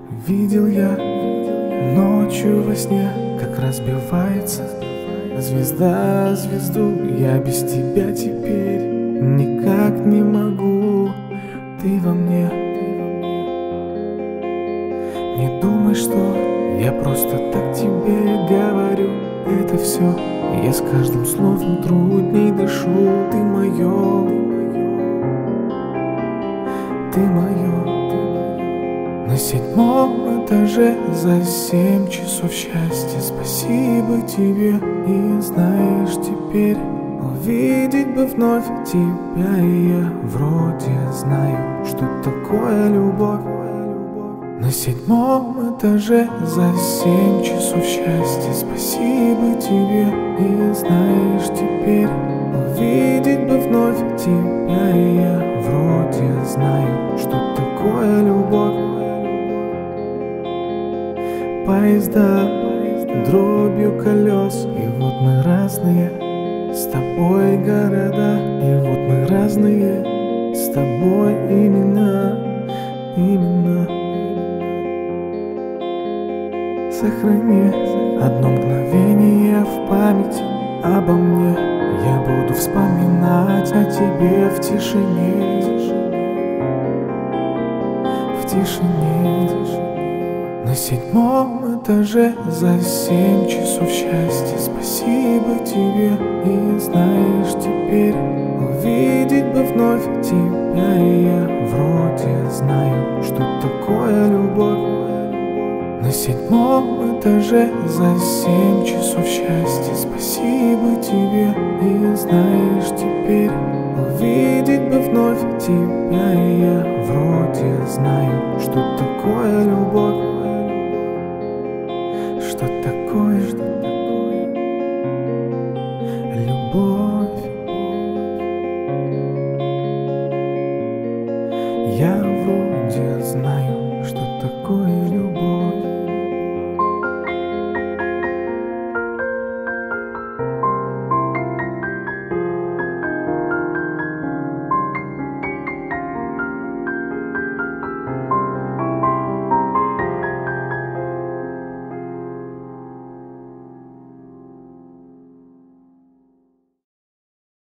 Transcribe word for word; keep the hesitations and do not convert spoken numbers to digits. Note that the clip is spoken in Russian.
Видел я ночью во сне, как разбивается звезда звезду. Я без тебя теперь никак не могу. Ты во мне. Не думай, что я просто так тебе говорю. Это все, я с каждым словом трудней дышу. Ты мое, ты мое. На седьмом этаже за семь часов счастья. Спасибо тебе. И знаешь, теперь увидеть бы вновь тебя. И я вроде знаю, что такое любовь. На седьмом этаже за семь часов счастья. Спасибо тебе. И знаешь, теперь увидеть бы вновь тебя. И я вроде знаю, что такое любовь. Поезда дробью колес, и вот мы разные с тобой города. И вот мы разные с тобой имена, имена. Сохрани одно мгновение в памяти обо мне. Я буду вспоминать о тебе в тишине, в тишине. На седьмом этаже за семь часов счастья. Спасибо тебе. И знаешь, теперь увидеть бы вновь тебя. И я вроде знаю, что такое любовь. На седьмом этаже за семь часов счастья. Спасибо тебе. И знаешь, теперь увидеть бы вновь тебя. И я вроде знаю, что такое любовь. Что такое, что такое любовь? Я вроде знаю, что такое любовь.